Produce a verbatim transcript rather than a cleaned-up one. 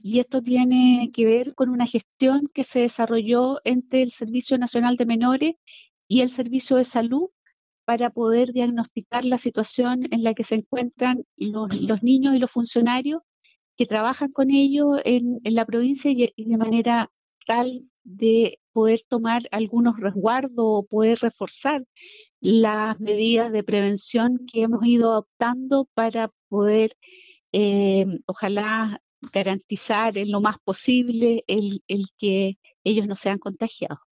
y esto tiene que ver con una gestión que se desarrolló entre el Servicio Nacional de Menores y el Servicio de Salud para poder diagnosticar la situación en la que se encuentran los, los niños y los funcionarios que trabajan con ellos en, en la provincia y, y de manera tal de poder tomar algunos resguardos o poder reforzar las medidas de prevención que hemos ido adoptando para poder, eh, ojalá, garantizar en lo más posible el, el que ellos no sean contagiados.